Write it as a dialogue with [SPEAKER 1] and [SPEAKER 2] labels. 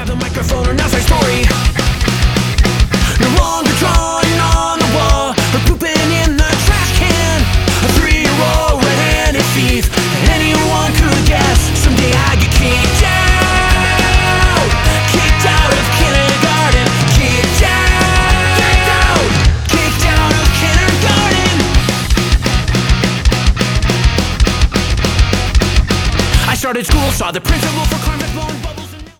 [SPEAKER 1] grab the microphone and now's my story. No longer drawing on the wall or pooping in the trash can. A 3-year-old red-handed thief. Anyone could guess someday I get kicked out. Kicked out of kindergarten. Kicked out. Kicked out of kindergarten. I started school, saw the principal for crime.